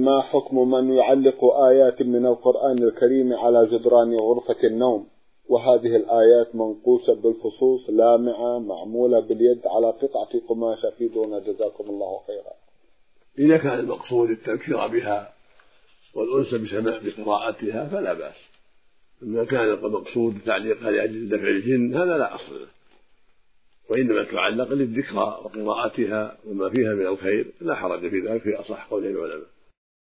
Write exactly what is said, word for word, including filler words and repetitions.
ما حكم من يعلق آيات من القرآن الكريم على جدران غرفة النوم، وهذه الآيات منقوشة بالفصوص لامعة معمولة باليد على قطعة قماش؟ أفيدونا جزاكم الله خيرا. إذا كان المقصود التذكير بها والأنس بسماع بقراءتها فلا بأس، أما كان المقصود تعليقها لأجل دفع الجن هذا لا أصل له، وإنما تعلق للذكرى وقراءتها وما فيها من الخير لا حرج في ذلك في أصح قول العلماء.